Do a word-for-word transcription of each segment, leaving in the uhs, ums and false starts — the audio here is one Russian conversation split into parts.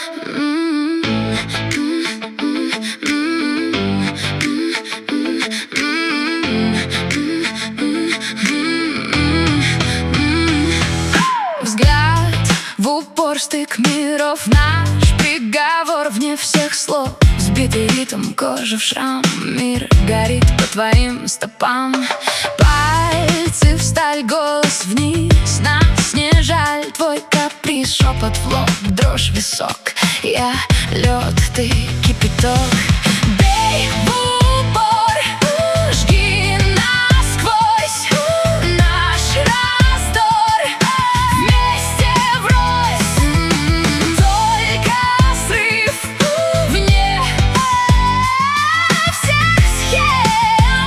Взгляд в упор, стык миров, наш приговор вне всех слов. Сбитый ритм, кожа в шрам, мир горит по твоим стопам. Пальцы в сталь, голос вниз, нас не жаль. Твой каприз, шепот в лоб, дрожь в висок. Я лед, ты кипяток. Бей в упор, жги насквозь. Наш раздор вместе врозь. Только срыв вне всех схем.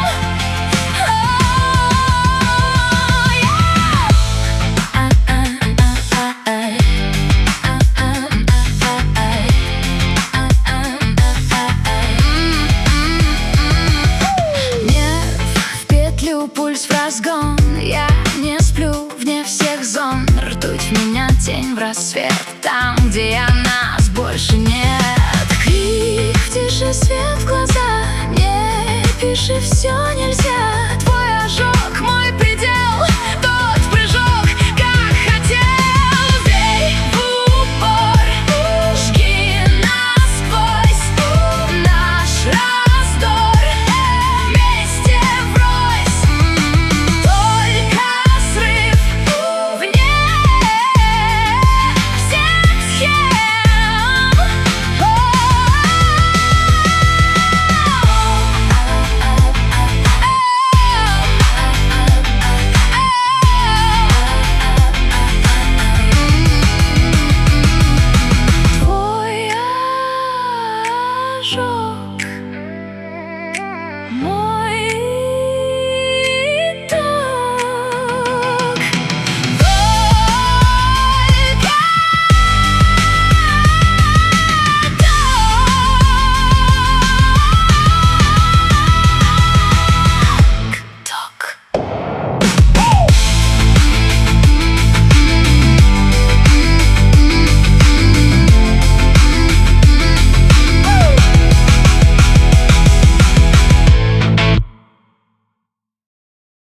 Пульс в разгон, я не сплю вне всех зон. Ртуть в меня, тень в рассвет, там, где я, нас больше нет. Крик в тиши, свет в глаза, не пиши, все нельзя.